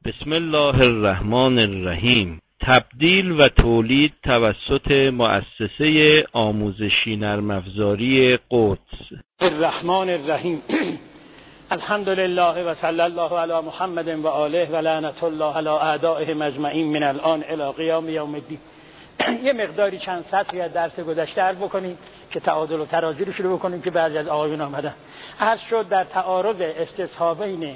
بسم الله الرحمن الرحیم. تبدیل و تولید توسط مؤسسه آموزشی نرم افزاری قدس. الرحمن الرحیم. الحمد لله و صلی الله علی محمد و آله و لعنت الله علی اعدائهم اجمعین من الان الی قیام یوم الدین. یه مقداری چند سطری از درس گذشته عرض بکنیم که تعادل و ترازی رو شروع بکنیم که بعضی از آقایون آمدن. عرض شد در تعارض استصحابین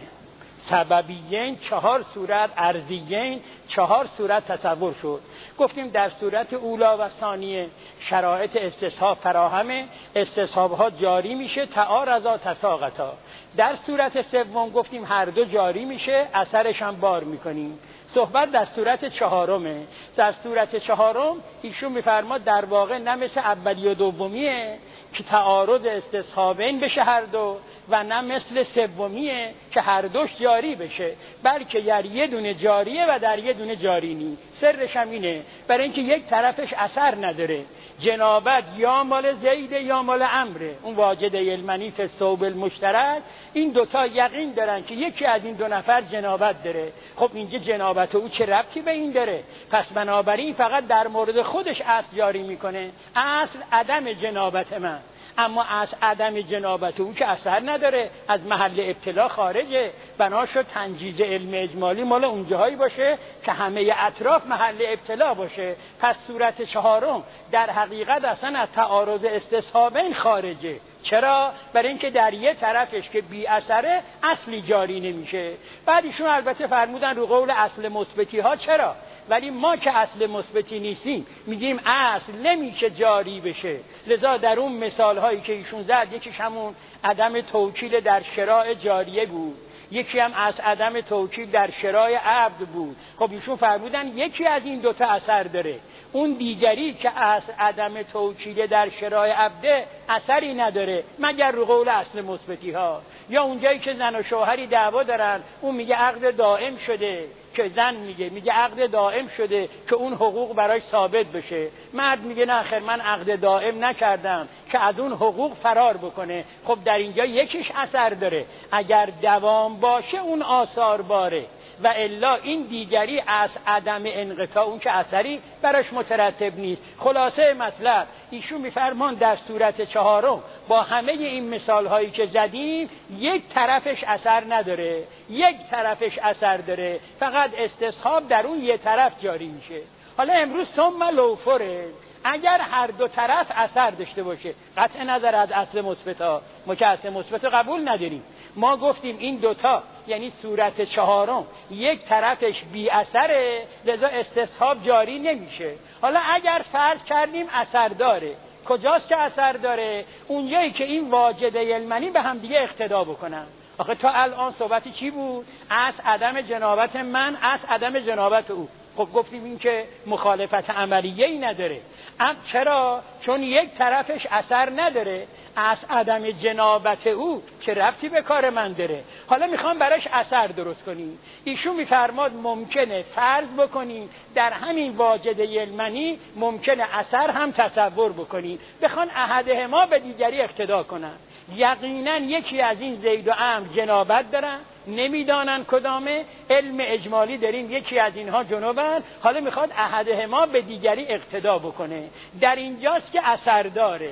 سببیین 4 صورت، ارضیین 4 صورت تصور شد. گفتیم در صورت اولا و ثانیه شرایط استصحاب فراهمه، استصحابها جاری میشه، تعارضا تساقطا. در صورت سوم گفتیم هر دو جاری میشه، اثرش هم بار میکنیم. صحبت در صورت چهارمه. در صورت چهارم ایشون میفرماد در واقع نه مثل اولی و دومیه که تعارض استصحابین بشه هر دو، و نه مثل سومیه که هر دوش جاری بشه، بلکه در یه دونه جاریه و در یه دونه جاری نیست. سرش هم اینه، برای اینکه یک طرفش اثر نداره. جنابت یا مال زید یا مال عمره، اون واجد علمنی فی الثوب المشترک، این دوتا یقین دارن که یکی از این دو نفر جنابت داره. خب اینجا جنابت او چه ربطی به این داره؟ پس بنابراین فقط در مورد خودش اصل جاری میکنه، اصل عدم جنابت من، اما از عدم جنابت او که اثر نداره، از محل ابتلا خارجه. بنا شد تنجیز علم اجمالی مال اونجاهایی باشه که همه اطراف محل ابتلا باشه. پس صورت چهارم در حقیقت اصلا از تعارض استصحابین خارجه. چرا؟ برای اینکه در یه طرفش که بی اثره اصلی جاری نمیشه. بعد ایشون البته فرمودن رو قول اصل مثبتی ها چرا، ولی ما که اصل مثبتی نیستیم میگیم اصل نمیشه جاری بشه. لذا در اون مثال هایی که ایشون زد، یکیش همون عدم توکیل در شراء جاریه بود، یکی هم از عدم توکیل در شراء عبد بود. خب ایشون فرمودن یکی از این دوتا اثر داره، اون دیگری که از عدم توکیل در شراء عبده اثری نداره مگر رو قول اصل مثبتی ها. یا اونجایی که زن و شوهری دعوا دارن، اون میگه عقد دائم شده، که زن میگه عقد دائم شده که اون حقوق برای ثابت بشه، مرد میگه نه خیر من عقد دائم نکردم که از اون حقوق فرار بکنه. خب در اینجا یکیش اثر داره، اگر دوام باشه اون آثار باره، و الا این دیگری از عدم انقطاع، اون که اثری براش مترتب نیست. خلاصه مطلب ایشون میفرمان در صورت چهارم با همه این مثال هایی که زدیم یک طرفش اثر نداره، یک طرفش اثر داره، فقط استصحاب در اون یک طرف جاری میشه. حالا امروز ثم لو فرض، اگر هر دو طرف اثر داشته باشه، قطع نظر از اصل مثبت ها، ما که اصل مثبت قبول نداریم، ما گفتیم این دوتا یعنی صورت چهارم یک طرفش بی اثره، لذا استصحاب جاری نمیشه. حالا اگر فرض کردیم اثر داره، کجاست که اثر داره؟ اونجایی که این واجد علمنی به هم دیگه اقتدا بکنن. آخه تا الان صحبتی چی بود؟ از عدم جنابت من، از عدم جنابت او. خب گفتیم این که مخالفت عملیه‌ای نداره. چرا؟ چون یک طرفش اثر نداره، از عدم جنابت او که ربطی به کار من داره. حالا میخوام براش اثر درست کنیم. ایشون میفرماد ممکنه فرض بکنیم در همین واجد علمنی ممکنه اثر هم تصور بکنیم، بخوان احدهما به دیگری اقتدا کنن. یقینا یکی از این زید و عمرو جنابت دارن، نمیدانن کدامه، علم اجمالی داریم یکی از اینها جنوبن، حالا میخواد احدهما به دیگری اقتدا بکنه. در اینجاست که اثر داره.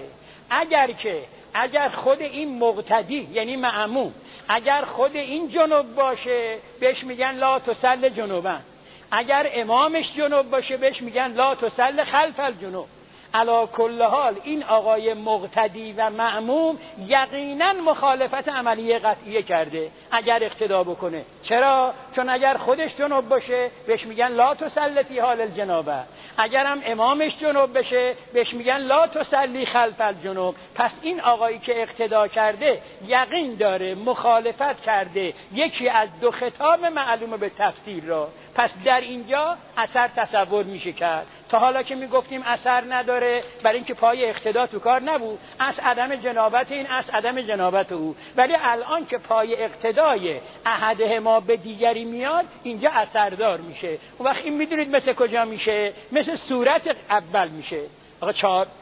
اگر خود این مقتدی یعنی مأموم، اگر خود این جنوب باشه بهش میگن لا تصل جنوبا، اگر امامش جنوب باشه بهش میگن لا تصل خلف الجنوب. علی کل حال این آقای مقتدی و مأموم یقینا مخالفت عملیه قطعیه کرده اگر اقتدا بکنه. چرا؟ چون اگر خودش جنوب باشه بهش میگن لا تصلی فی حال الجنابه، اگر هم امامش جنوب بشه بهش میگن لا تصلی خلف الجنوب. پس این آقایی که اقتدا کرده یقین داره مخالفت کرده یکی از دو خطاب معلومه به تفسیر را. پس در اینجا اثر تصور میشه کرد. تا حالا که میگفتیم اثر نداره برای اینکه پای اقتدا تو کار نبود، از عدم جنابت این، از عدم جنابت او، ولی الان که پای اقتدای احدهما به دیگری میاد اینجا اثردار میشه. اون وقت این میدونید مثل کجا میشه؟ مثل صورت اول میشه. آقا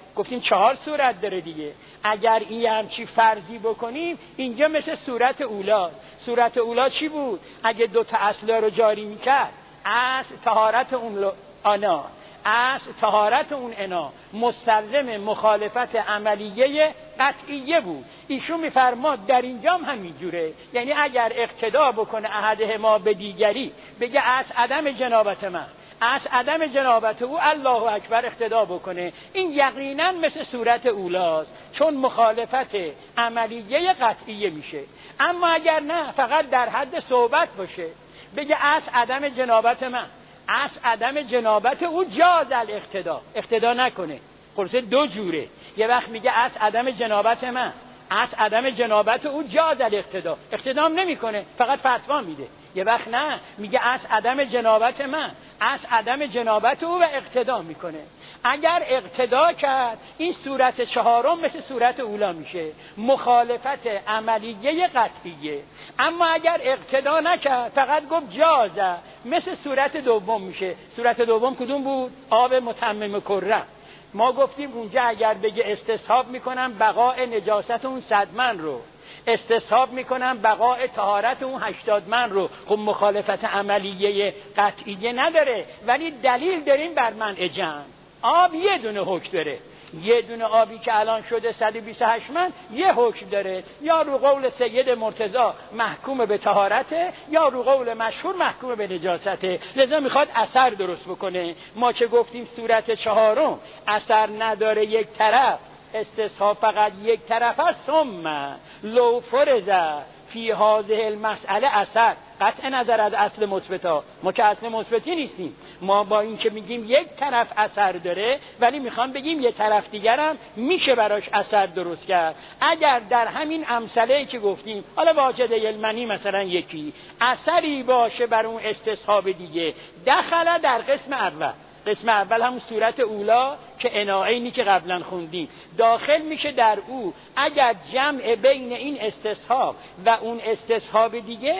گفتیم 4 صورت داره دیگه. اگر این همچی فرضی بکنیم اینجا مثل صورت اولا. صورت اولا چی بود؟ اگه 2 تا اصلا رو جاری میکرد، اصل طهارت اون آنا، اصل طهارت اون انا مستلزم مخالفت عملیه قطعیه بود. ایشون میفرماد در اینجا هم همینجوره. یعنی اگر اقتدا بکنه احدهما به دیگری، بگه اصل عدم جنابت من، اصل عدم جنابت او، الله اکبر اقتدا بکنه، این یقینا مثل صورت اولاست، چون مخالفت عملیه قطعیه میشه. اما اگر نه، فقط در حد صحبت باشه، بگه اصل عدم جنابت من، اصل عدم جنابت او، جاز الاقتدا، اقتدا نکنه. خلاصه 2 جوره. یه وقت میگه اصل عدم جنابت من، اصل عدم جنابت او، جاز الاقتدا، اقتدا هم نمیکنه، فقط فتوا میده. یه وقت نه، میگه اصل عدم جنابت من، اصل عدم جنابت او و اقتدا میکنه. اگر اقتدا کرد، این صورت 4 مثل صورت اولا میشه، مخالفت عملیه قطعیه. اما اگر اقتدا نکرد، فقط گفت جازه، مثل صورت 2 میشه. صورت 2 کدوم بود؟ آب متمم کره. ما گفتیم اونجا اگر بگه استصحاب میکنم بقاء نجاست اون 100 من رو، استصحاب میکنم بقاء طهارت اون 80 من رو، خب مخالفت عملیه قطعیه نداره، ولی دلیل داریم بر منع جمع. آب یه دونه حکم داره، یه دونه آبی که الان شده 128 من یه حکم داره، یا رو قول سید مرتضی محکوم به طهارته، یا رو قول مشهور محکوم به نجاسته. لذا میخواد اثر درست بکنه. ما که گفتیم صورت 4 اثر نداره، یک طرف استصحاب فقط یک طرف است. ثم لو فرض فی هذه المسئله اثر، قطع نظر از اصل مثبتا، ما که اصل مثبتی نیستیم، ما با این که میگیم یک طرف اثر داره، ولی میخوام بگیم یک طرف دیگرم میشه براش اثر درست کرد. اگر در همین امثله که گفتیم، حالا واجد المنی مثلا یکی اثری باشه بر اون استصحاب دیگه، دخل در قسم اول. قسم اول همون صورت اولا که اناعینی که قبلا خوندیم، داخل میشه در او اگر جمع بین این استصحاب و اون استصحاب دیگه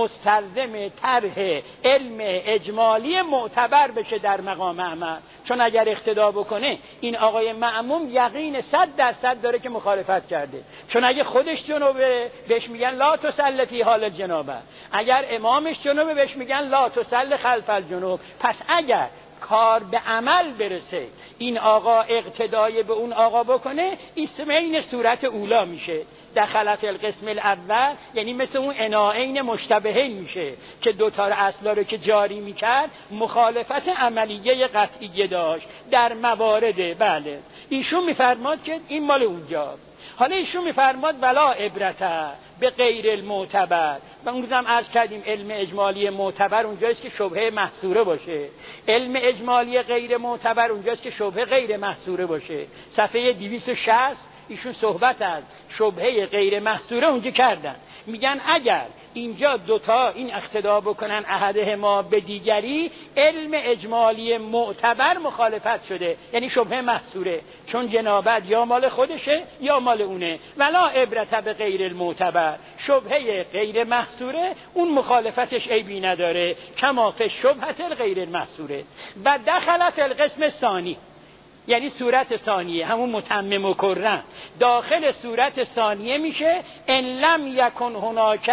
مستلزم طرح علم اجمالی معتبر بشه در مقام عمل. چون اگر اقتدا بکنه، این آقای مأموم یقین 100% داره که مخالفت کرده. چون اگه خودش جنوبه بهش میگن لا تصلی فی حال الجنابه، اگر امامش جنوبه بهش میگن لا تصلی خلف الجنوب. پس اگر کار به عمل برسه، این آقا اقتدای به اون آقا بکنه، اسمین صورت اولا میشه. دخلت القسم الاول یعنی مثل اون اناعین مشتبهین میشه که 2 تا اصلا رو که جاری میکرد مخالفت عملیه قطعیه داشت در موارد. بله، ایشون میفرماد که این مال اونجا. حالا ایشون میفرماد ولا عبرت به غیر المعتبر. و اون روزم عرض کردیم علم اجمالی معتبر اونجاست که شبهه محصوره باشه، علم اجمالی غیر معتبر اونجاست که شبهه غیر محصوره باشه. صفحه 260 ایشون صحبت از شبهه غیر محصوره اونجا کردن. میگن اگر اینجا 2 تا این اقتدا بکنن احدهما به دیگری، علم اجمالی معتبر مخالفت شده، یعنی شبهه محصوره، چون جنابت یا مال خودشه یا مال اونه. ولا عبرت به غیر المعتبر، شبهه غیر محصوره اون مخالفتش عیبی نداره، کما فی شبهه غیر المحصوره. و دخلت القسم ثانی، یعنی صورت ثانیه، همون متمم و کرم داخل صورت ثانیه میشه. ان لم یکن هناک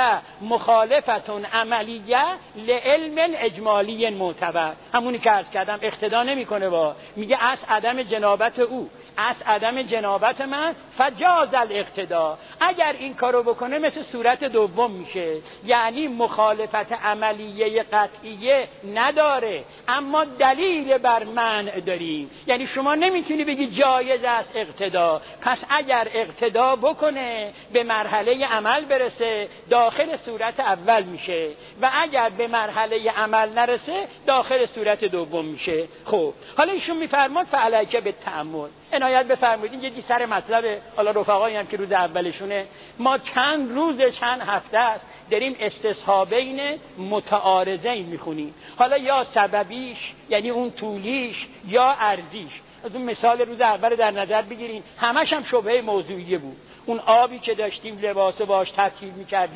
مخالفتون عملیه لعلم اجمالی معتبر، همونی که عرض کردم اقتدا نمیکنه با، میگه از عدم جنابت او، از عدم جنابت من، فجاز الاقتدا. اگر این کارو بکنه مثل صورت 2 میشه، یعنی مخالفت عملیه قطعیه نداره، اما دلیل بر منع داریم. یعنی شما نمیتونی بگی جایز است اقتدا. پس اگر اقتدا بکنه به مرحله عمل برسه، داخل صورت اول میشه، و اگر به مرحله عمل نرسه داخل صورت 2 میشه. خب حالا ایشون میفرماد فعلیک به تأمل، عنایت بفرمایید. این یه سر مطلب، حالا رفقایی هم که روز اولشونه، ما چند روز چند هفته است داریم استصحابین متعارضین میخونیم. حالا یا سببیش یعنی اون طولیش یا ارزیش. از اون مثال روز اول در نظر بگیریم، همش هم شبهه موضوعیه بود. اون آبی که داشتیم لباسو باش تطهیر میکردیم،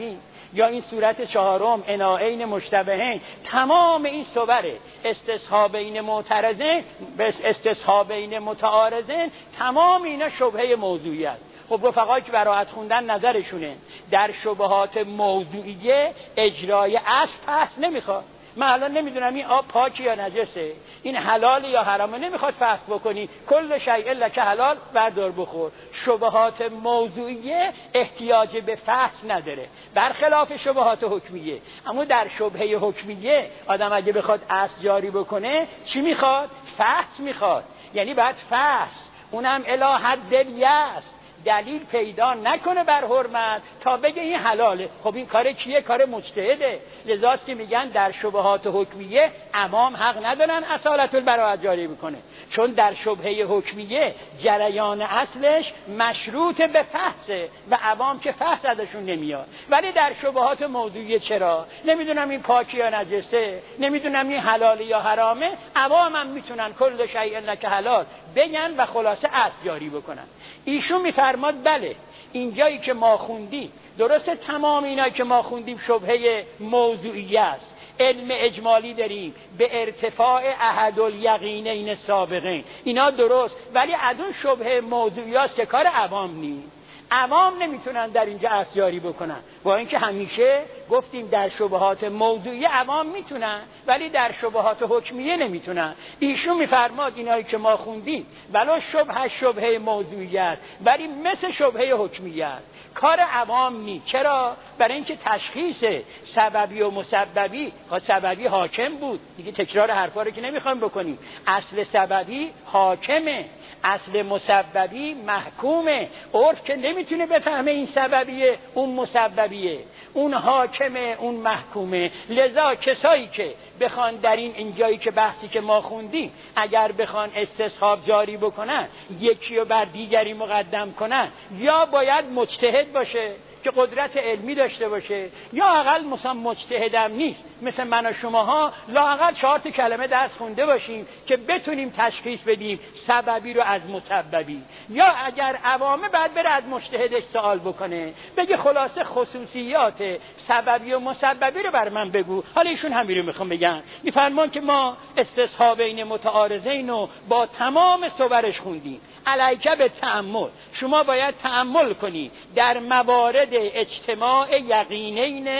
یا این صورت چهارم اناعین مشتبهین، تمام این صوره استصحابین معترضین به استصحابین متعارضین، تمام اینا شبهه موضوعی است. خب رفقایی که براحت خوندن نظرشونه در شبهات موضوعیه اجرای اصل پس نمیخواد. من الان نمیدونم این آب پاکی یا نجسه، این حلال یا حرامه، نمیخواد فحص بکنی کل شیء لک حلال بردار بخور. شبهات موضوعیه احتیاج به فحص نداره، برخلاف شبهات حکمیه. اما در شبهه حکمیه آدم اگه بخواد اصل جاری بکنه چی میخواد؟ فحص میخواد. یعنی باید فحص، اونم الی حد الیأس، دلیل پیدا نکنه بر حرمت تا بگه این حلاله. خب این کار کیه؟ کار مجتهده. لذاست که میگن در شبهات حکمیه عوام حق ندارن اصالت البراءت جاری بکنه، چون در شبهه حکمیه جریان اصلش مشروط به فحصه و عوام که فحص ازشون نمیاد. ولی در شبهات موضوعیه چرا؟ نمیدونم این پاکی یا نجسه، نمیدونم این حلاله یا حرامه، عوام هم میتونن کل شیء لک حلال بگن و خلاصه اصل جاری بکنن. ایشون میفرماد بله این جایی که ما خوندیم درسته، تمام اینایی که ما خوندیم شبهه موضوعی است، علم اجمالی داریم به ارتفاع احد الیقینین سابقین، اینا درست، ولی از اون شبهه موضوعی است که کار عوام نیست. عوام نمیتونن در اینجا اصل جاری بکنن، با اینکه همیشه گفتیم در شبهات موضوعی عوام میتونن ولی در شبهات حکمیه نمیتونن. ایشون میفرماد اینایی که ما خوندیم ولو شبهه موضوعیت ولی مثل شبهه حکمیت کار عوام نیست. چرا؟ برای اینکه تشخیص سببی و مسببی، سببی حاکم بود دیگه، تکرار حرفا رو که نمیخوایم بکنیم. اصل سببی حاکمه، اصل مسببی محکومه. عرف که نمیتونه بفهمه این سببیه اون مسببیه، اون حاکمه اون محکومه. لذا کسایی که بخوان در این جایی که بحثی که ما خوندیم اگر بخوان استصحاب جاری بکنن، یکی رو بر دیگری مقدم کنن، یا باید مجتهد باشه که قدرت علمی داشته باشه، یا اقل مثلا مجتهدم نیست مثل من و شماها، لااقل 4 کلمه درس خونده باشیم که بتونیم تشخیص بدیم سببی رو از مسببی. یا اگر عوامه بعد بره از مجتهدش سوال بکنه، بگه خلاصه خصوصیات سببی و مسببی رو بر من بگو. حالا ایشون همین رو میخوام بگن، میفرمان که ما استصحابین متعارضین رو با تمام صورش خوندیم. علیک به تأمل، شما باید تأمل کنی در موارد اجتماع یقینین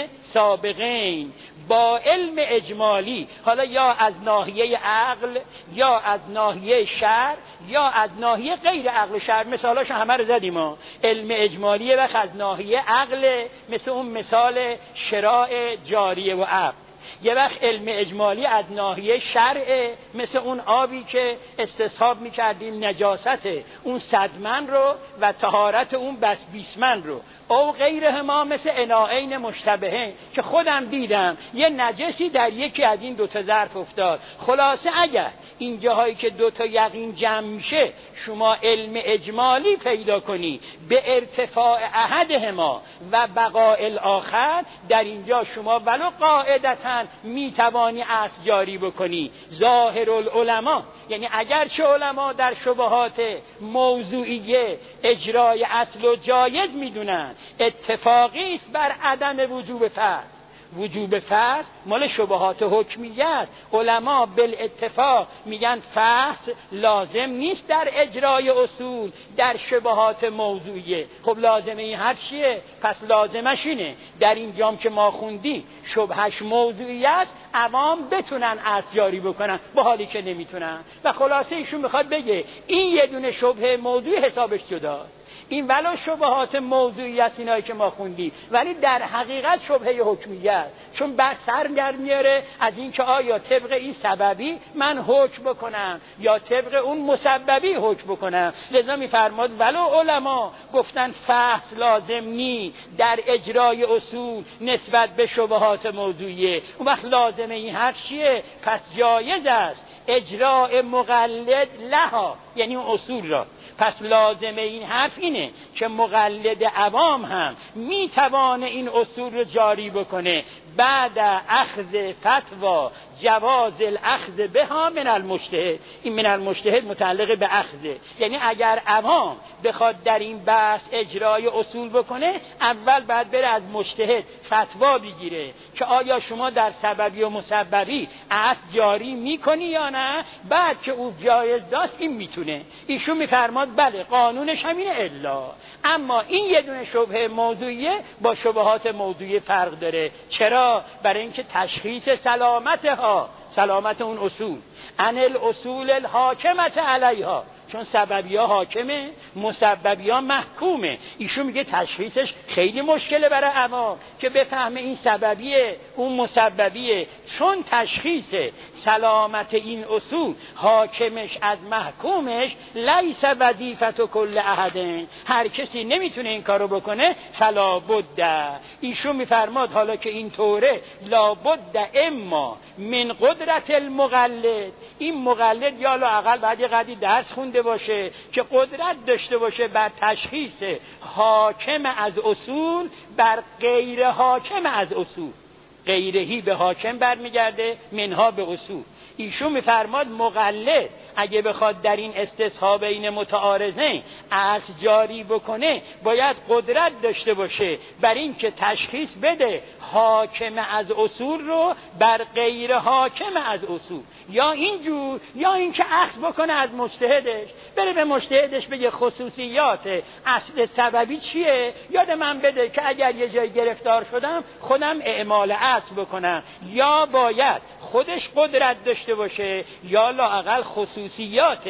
سابقین با علم اجمالی، حالا یا از ناحیه عقل یا از ناحیه شرع یا از ناحیه غیر عقل شرع. مثالاش همه رو زدیم ها. علم اجمالیه و از ناحیه عقل مثل اون مثال شراع جاریه و عقل. یه وقت علم اجمالی از ناحیه شرع مثل اون آبی که استصحاب میکردیم نجاست اون 100 من رو و طهارت اون بس 20 من رو، او غیره ما مثل اناعین مشتبهین که خودم دیدم یه نجسی در یکی از این 2 ظرف افتاد. خلاصه اگر این جاهایی که 2 یقین جمع میشه شما علم اجمالی پیدا کنی به ارتفاع احدهما و بقاء الاخر، در اینجا شما ولو قاعدتاً میتوانی اصل جاری بکنی. ظاهر العلماء یعنی اگرچه علما در شبهات موضوعیه اجرای اصل و جایز میدونن، اتفاقی است بر عدم وجوب فرض. وجوب فرض مال شبهات حکمیه است. علما بالاتفاق میگن فحص لازم نیست در اجرای اصول در شبهات موضوعیه. خب لازمه این هر چیه؟ پس لازمش اینه در این جام که ما خوندی شبهش موضوعیه است، عوام بتونن اصل جاری بکنن با حالی که نمیتونن. و خلاصه ایشون میخواد بگه این یه دونه شبهه موضوعی حسابش جداست. این ولو شبهات موضوعی است اینایی که ما خوندیم، ولی در حقیقت شبهه حکمیه است، چون بحث سر میاره از این که آیا طبق این سببی من حکم بکنم یا طبق اون مسببی حکم بکنم. لذا میفرماد ولو علما گفتن فحص لازم نی در اجرای اصول نسبت به شبهات موضوعیه، اون وقت لازمه این هر چیه؟ پس جایز است اجراء مقلد لها، یعنی اون اصول را. پس لازمه این حرف اینه که مقلد عوام هم میتوانه این اصول رو جاری بکنه بعد اخذ فتوا جواز الاخذ بها من المجتهد. این من المجتهد متعلق به اخذه، یعنی اگر عوام بخواد در این بحث اجرای اصول بکنه، اول باید بره از مجتهد فتوا بگیره که آیا شما در سببی و مسببی اصل جاری میکنی یا نه. بعد که او جایز داشت این میتونه، ایشون میفرماد بله قانونش همینه الا. اما این یه دونه شبهه موضوعیه با شبهات موضوعی فرق داره. چرا؟ برای اینکه تشخیص سلامت اون اصول عن الاصول الحاکمت علیها، چون سببی‌ها حاکمه، مسببی‌ها محکومه. ایشون میگه تشخیصش خیلی مشکله برای عوام که بفهمه این سببیه اون مسببیه، چون تشخیص سلامت این اصول حاکمش از محکومش لیس وظیفت کل احد، هر کسی نمیتونه این کارو بکنه. فلا بد، ایشون میفرماد حالا که این طوره لا بد اما من قدرت المقلد، این مقلد یا لااقل بعد یه قدری درس خونده باشه که قدرت داشته باشه بر تشخیص حاکم از اصول بر غیر حاکم از اصول. غیرهی به حاکم برمیگرده، منها به اصول. ایشون میفرماد مقلد اگه بخواد در این استصحاب بین متعارضین اصل جاری بکنه، باید قدرت داشته باشه بر این که تشخیص بده حاکم از اصول رو بر غیر حاکم از اصول، یا اینجور یا این که اخذ بکنه از مجتهدش، بره به مجتهدش بگه خصوصیات اصل سببی چیه، یاد من بده که اگر یه جای گرفتار شدم خودم اعمال اصل بکنم. یا باید خودش قدرت داشته باشه یا لااقل خصوصیات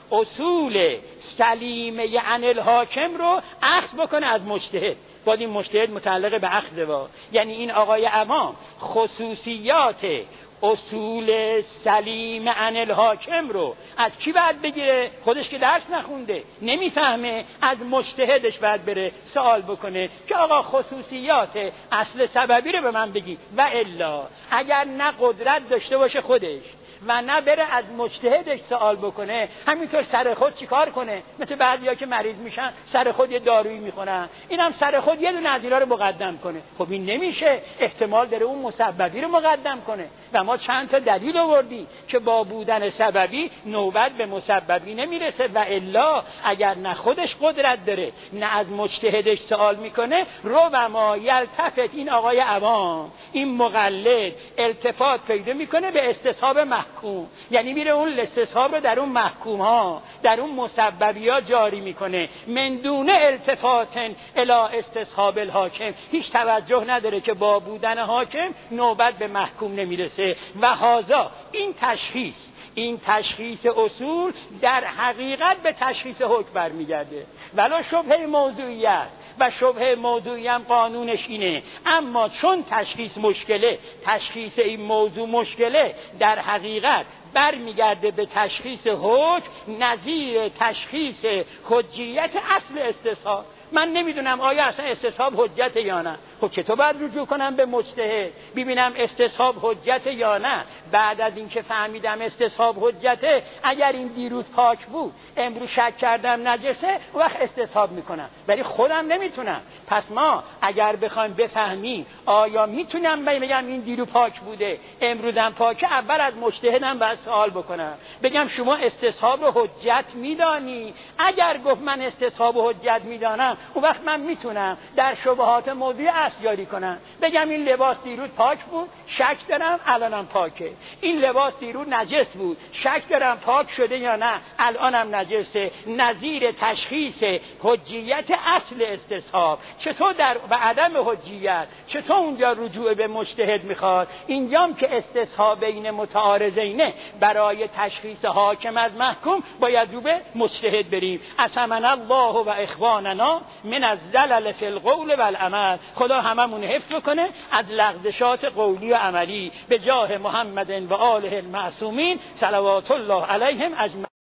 اصول سلیمه عن الحاکم رو اخذ بکنه از مجتهد. باید این مجتهد متعلق به اخذ با، یعنی این آقای امام خصوصیات اصول سلیم عن الحاکم رو از کی باید بگیره؟ خودش که درس نخونده نمیفهمه، از مجتهدش باید بره سوال بکنه که آقا خصوصیات اصل سببی رو به من بگی. و الا اگر نه قدرت داشته باشه خودش و نه بره از مجتهدش سوال بکنه، همینطور سر خود چیکار کنه؟ مثل بعضیا که مریض میشن سر خود یه دارویی میخورن، اینم سر خود یه دونه از اینا رو مقدم کنه. خب این نمیشه، احتمال داره اون مسببی رو مقدم کنه. و ما چند تا دلیل آوردیم که با بودن سببی نوبت به مسببی نمیرسه. و الا اگر نه خودش قدرت داره نه از مجتهدش سوال میکنه، ربما یلتفت، این آقای عوام این مقلد التفات پیدا میکنه به استصحاب محکوم، یعنی میره اون استصحاب رو در اون محکوم ها در اون مسببی ها جاری میکنه، من دون التفات الی استصحاب الحاکم، هیچ توجه نداره که با بودن حاکم نوبت به محکوم نمیرسه. و هذا این تشخیص اصول در حقیقت به تشخیص حکم برمیگرده، ولو شبهه موضوعیت و شبهه موضوعی هم قانونش اینه، اما چون تشخیص مشکله، تشخیص این موضوع مشکله، در حقیقت برمیگرده به تشخیص حکم نظیر تشخیص حجیت اصل استصحاب. من نمیدونم آیا اصلا استصحاب حجت یا نه. خب چطور باید رجوع کنم به مجتهد ببینم استصحاب حجت یا نه؟ بعد از اینکه فهمیدم استصحاب حجته، اگر این دیروز پاک بود امروز شک کردم نجسه، وقت استصحاب میکنم، ولی خودم نمیتونم. پس ما اگر بخوایم بفهمیم آیا میتونم بگم این دیروز پاک بوده امروزم پاکه، اول از مجتهدم باید سوال بکنم، بگم شما استصحاب حجت میدانی؟ اگر گفت من استصحاب حجت میدانم، اون وقت من میتونم در شبهات موضوعی اصل جاری کنم، بگم این لباس دیروز پاک بود، شک دارم الانم پاکه. این لباس دیروز نجس بود، شک دارم پاک شده یا نه، الانم نجسه. نظیر تشخیص حجیت اصل استصحاب. چطور در و عدم حجیت، چطور اونجا رجوع به مجتهد میخواد؟ اینجام که استصحاب بین متعارضینه، برای تشخیص حاکم از محکوم باید رو به مجتهد بریم. عصمنا الله و اخواننا من الزلل فی القول والعمل. خدا هممون حفظ کنه از لغزشات قولی و عملی. به جاه محمد و آله المعصومین صلوات الله علیهم اجمعین.